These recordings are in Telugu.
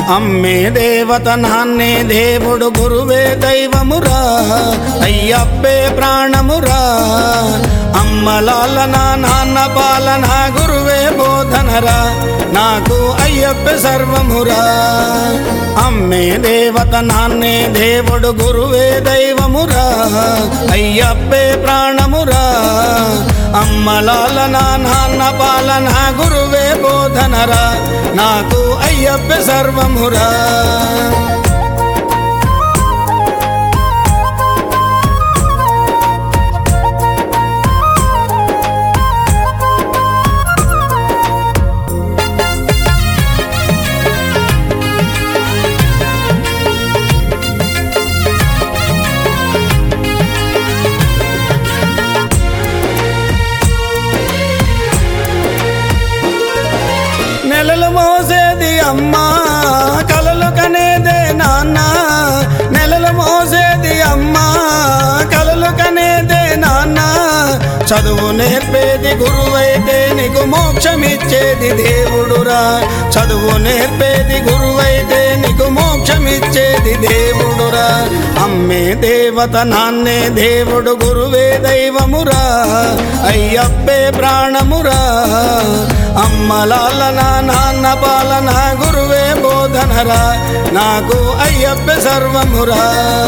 అమ్మే దేవత నాన్నే దేవుడు గురువే దైవమురా అయ్యప్పే ప్రాణమురా అమ్మలాలన నాన్న పాలన గురువే బోధనరా నాకు అయ్యప్పే సర్వమురా అమ్మే దేవత నాన్నే దేవుడు గురువే దైవమురా అయ్యప్పే ప్రాణమురా అమ్మలాలన నాన్న పాలన గురువే బోధనరా నాకు అయ్యప్పే సర్వమురా నెలలు మోసేది అమ్మా కలలు కనేదే నాన్న నెలలు మోసేది అమ్మా కలలు కనేదే నాన్న చదువు నేర్పేది గురువైతే నీకు మోక్షమిచ్చేది దేవుడురా చదువు నేర్పేది గురువైతే నీకు మోక్షమిచ్చేది దేవుడురా అమ్మే దేవత నాన్నే దేవుడు గురువే దైవమురా అయ్యప్పే ప్రాణమురా అమ్మలాలన నాన్న పాలన గురువే బోధనరా నాకు అయ్యప్పే సర్వమురా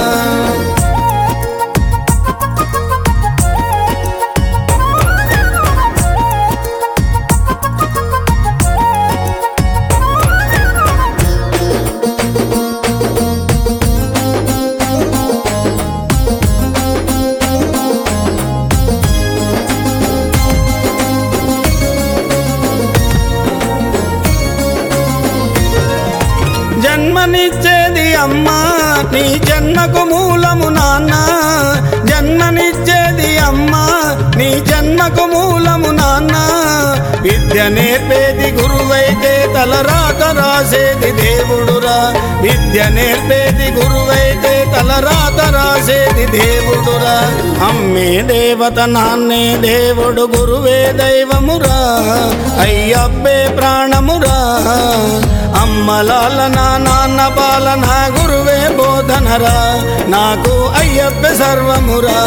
జన్మనిచ్చేది అమ్మా నీ జన్మకు మూలము నాన్న జన్మనిచ్చేది అమ్మా నీ జన్మకు మూలము నాన్న విద్య నేర్పేది గురువైతే తలరాత రాసేది దేవుడురా విద్య నేర్పేది గురువైతే తలరాత రాసేది దేవుడురా అమ్మే దేవత నాన్నే దేవుడు గురువే దైవమురా అయ్యప్పే ప్రాణమురా అమ్మలాలన నాన్న పాలన గురువే బోధనరా నాకు అయ్యప్పే సర్వమురా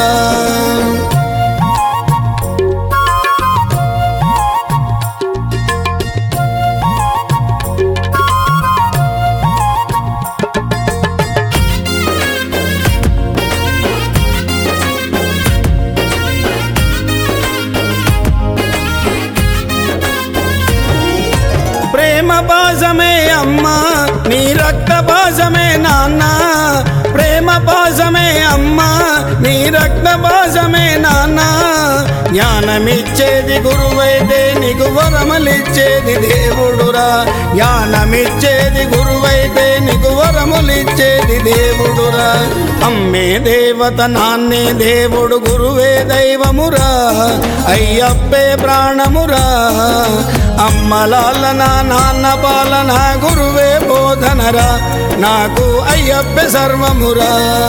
ప్రేమ పాసమే అమ్మా నీ రక్త పాసమే నాన్న ప్రేమ పాసమే అమ్మా నీ రక్త పాసమే నాన్న జ్ఞానమిచ్చేది గురువైతే నీకు వరములిచ్చేది దేవుడురా జ్ఞానమిచ్చేది గురువైతే నీకు వరములిచ్చేది దేవుడురా అమ్మే దేవత నాన్నే దేవుడు గురువే దైవమురా అయ్యప్పే ప్రాణమురా అమ్మలాలన నాన్న పాలన గురువే బోధనరా నాకు అయ్యప్పే సర్వమురా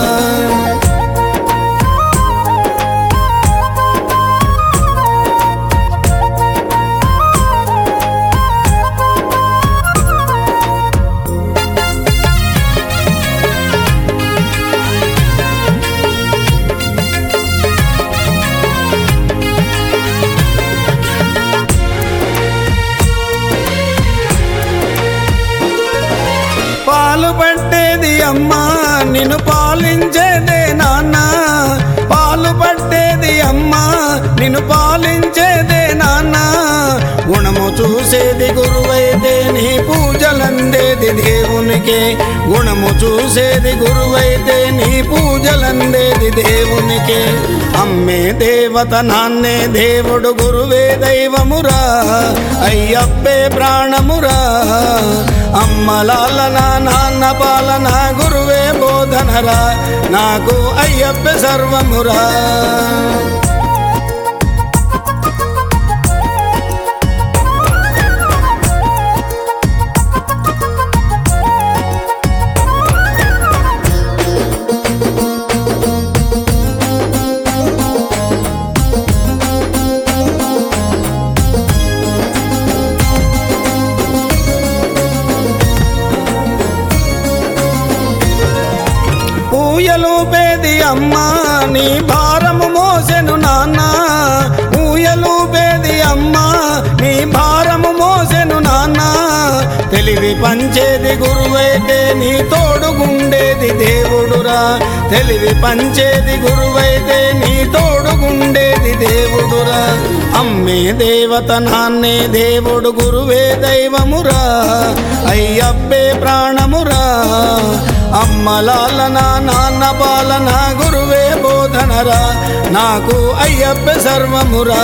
పాలు పట్టేది అమ్మా నిన్ను పాలించేదే నాన్న పాలు పట్టేది అమ్మా నిన్ను పాలించేదే నాన్న గుణము చూసేది గురువైతే నీ పూజలందేది దేవునికి గుణము చూసేది గురువైతే నీ పూజలందేది దేవునికి అమ్మే దేవత నాన్నే దేవుడు గురువే దైవమురా అయ్యప్పే ప్రాణమురా అమ్మలాలన నాన్న పాలన గురువే బోధనరా నాకు అయ్యప్పే సర్వమురా అమ్మ నీ భారము మోసెను నాన్న ఊయలూపేది అమ్మ నీ భారము మోసెను నాన్న తెలివి పంచేది గురువైతే నీ తోడుగుండేది దేవుడురా తెలివి పంచేది గురువైతే నీ తోడుగుండేది దేవుడురా అమ్మే దేవత నాన్నే దేవుడు గురువే దైవమురా అయ్యప్పే ప్రాణమురా అమ్మ లాలన నాన్న పాలన గురువే బోధనరా నాకు అయ్యప్పే సర్వమురా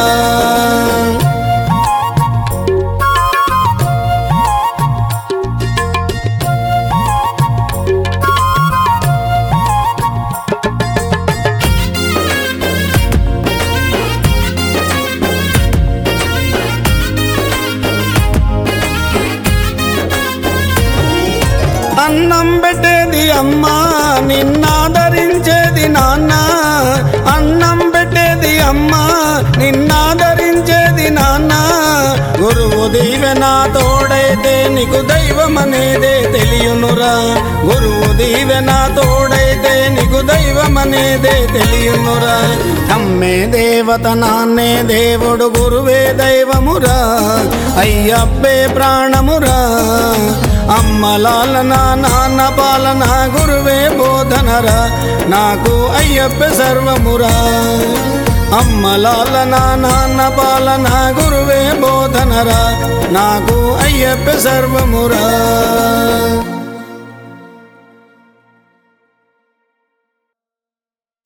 అన్నం పెట్టేది అమ్మ నిన్నాదరించేది నాన్న అన్నం పెట్టేది అమ్మ నిన్నాదరించేది నాన్న గురువు దీవెన తోడైతే నీకు దైవం అనేదే తెలియనురా గురువు దీవెన తోడైతే నీకు దైవం అనేదే తెలియనురా అమ్మే దేవత నాన్నే దేవుడు గురువే దైవమురా అయ్యప్పే ప్రాణమురా అమ్మ లాలన నాన్న పాలన గురువే బోధనరా నాకు అయ్యప్ప సర్వమురా అమ్మ లాలన నాన్న పాలన గురువే బోధనరా నాకు అయ్యప్ప సర్వమురా